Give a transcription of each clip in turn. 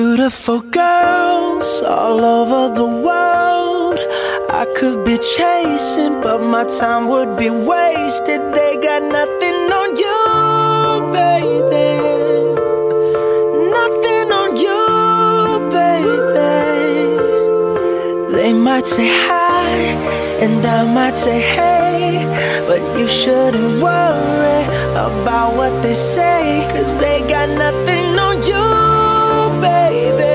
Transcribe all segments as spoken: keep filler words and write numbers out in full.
Beautiful girls all over the world. I could be chasing, but my time would be wasted. They got nothing on you, baby. Nothing on you, baby. They might say hi, and I might say hey, but you shouldn't worry about what they say, 'cause they got nothing on you, baby.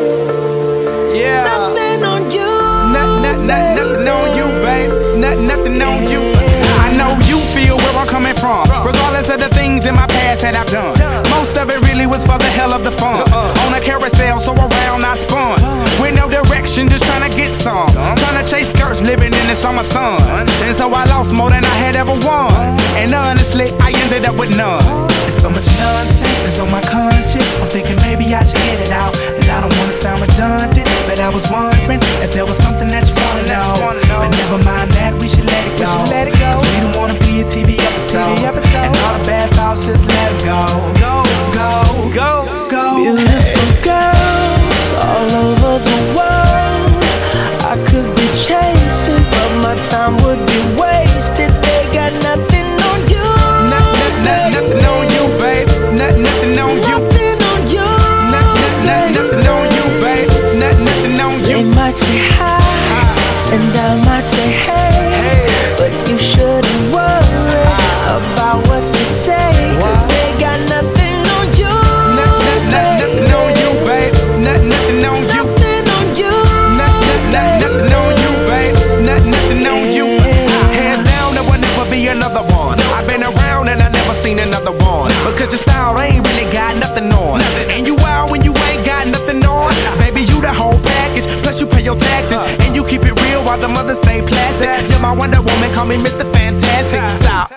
Yeah. Nothing on you. Not, not, not, nothing on you, babe. Not, nothing on you. I know you feel where I'm coming from, regardless of the things in my past that I've done. Most of it really was for the hell of the fun. On a carousel, so around I spun. With no direction, just trying to get some. Trying to chase skirts, living in the summer sun. And so I lost more than I had ever won. And honestly, I ended up with none. There's so much nonsense is on my conscience. I'm thinking maybe I should get it out. And I don't wanna sound redundant, but I was wondering if there was something that you wanna know. But never mind that, we should let it go. Cause we don't wanna be a T V episode. And all the bad thoughts, just let them go. Go, go, go, go. Beautiful girls all over the world. I could be chasing, but my time would be wasted. They got nothing on you. Not, not, not, nothing on you, babe. Not, nothing on you. Nothing on you. Not, not, not, nothing on you, babe. Not, nothing on you. They might say hi, and I might say hey, but you shouldn't worry about what they say, 'cause they got nothing on you. Not, not, not, nothing on you, babe. Not, nothing on you. Nothing on you. Not, not, not, nothing on you, babe. Not, nothing on you. Hands down, there will never be another one. I've been around and I never seen another one. Because your style ain't really got nothing on. And you wild when you ain't got nothing on. Baby, you the whole package. Plus you pay your taxes. And you keep it real while the mothers stay plastic. You're my Wonder Woman, call me Mister Fantastic. Stop.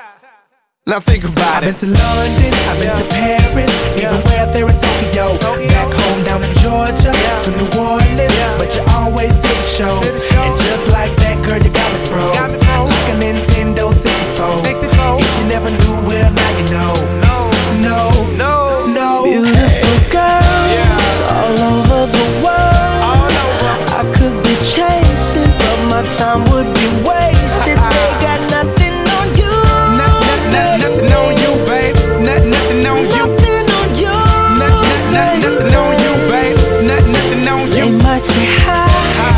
Now think about it. I've been to London, I've been to Paris, even where there in Tokyo. Back home down in Georgia, to New Orleans, but you always did the show. And just like that, girl, you got me froze. Like a Nintendo sixty-four. If you never knew, well, now you know. No, no, no, no. Beautiful girls all over the world. I could be chasing, but my time would be wasted. They got nothing on you. Not, not, not, nothing on you, babe. Not, nothing on you. Nothing on you. Not, not, not, nothing on you, babe. Not, nothing on you. They might say hi,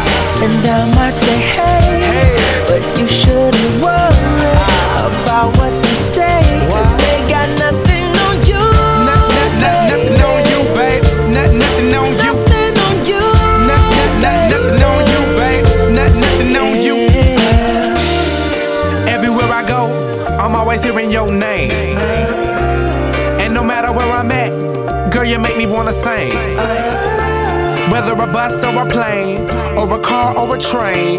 and I might say hey, but you shouldn't worry about what they say, 'cause they got nothing on you. Not, not, not, nothing on you, babe. Not, nothing on you. Nothing on you. Not, not, not, nothing on you, babe. Not, nothing on you. Everywhere I go, I'm always hearing your name. And no matter where I'm at, girl, you make me wanna sing. Whether a bus or a plane, or a car or a train,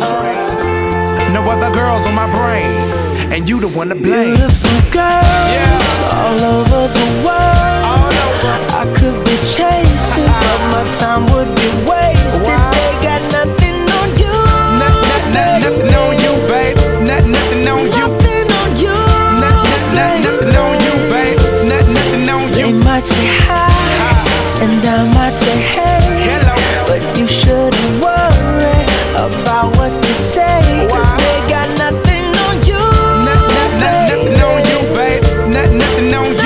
no other girls on my brain, and you the one to blame. Beautiful girls all over the world. I could be chasing, but my time would be wasted. They got nothing on you. Not, not, not, nothing on you, babe. Not, nothing on you. Nothing on you. Not, not, not, nothing on you, babe. Not, nothing on you. They might say hi, and I might say hey, Hello. but you shouldn't worry about what they say, 'cause they got nothing on you. Not, not, not, nothing on you, babe. Not, nothing on you.